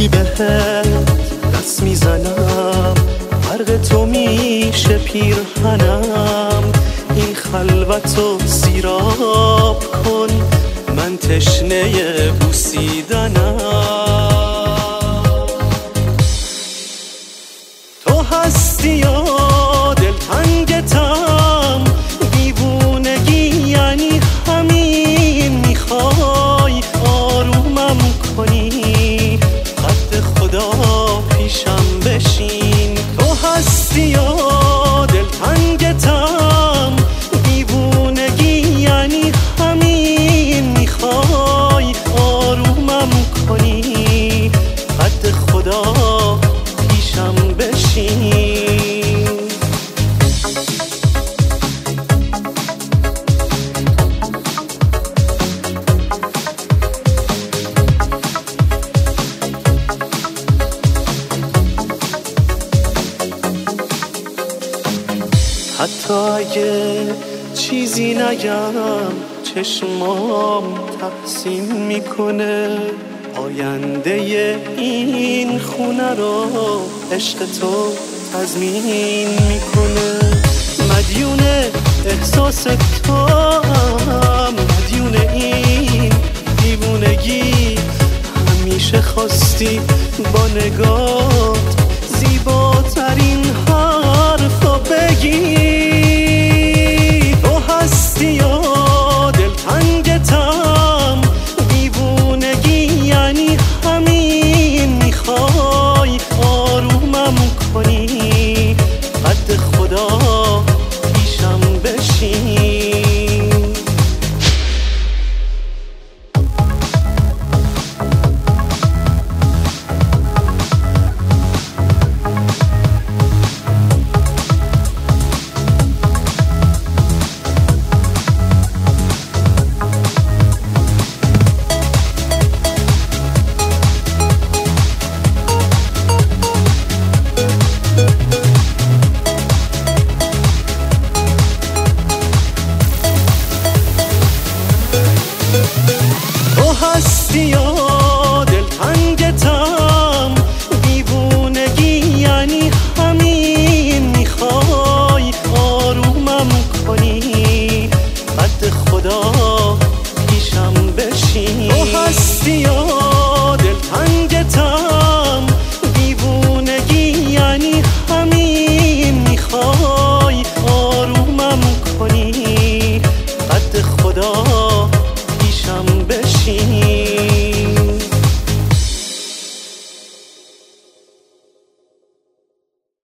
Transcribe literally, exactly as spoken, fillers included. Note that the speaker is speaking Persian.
وقتی بهت دست میزنم برق تو میشه پیرهنم. این خلوتو سیراب کن، من تشنه بوسیدنم. تو هستی یا دلتنگتم، دیوونگی یعنی همین. میخوای آرومم کنی، قد خدا پیشم بشین. تو هستی یا دلتنگتم، دیوونگی یعنی همین. میخوای آرومم کنی، قد خدا پیشم بشین. حتی اگه چیزی نگم، چشمام تحسین میکنه. آینده این خونه رو عشق تو تضمین میکنه. مدیون احساس تو هم، مدیون این دیوونگی. همیشه خواستی با نگات زیباترین حرفا بگی. تو هستی یا دلتنگتم، دیوونگی یعنی همین. میخوای آرومم کنی، قد خدا پیشم بشین. تو هستی یا دلتنگتم، دیوونگی یعنی همین. میخوای آرومم کنی، قد خدا پیشم بشین. تو هستی یا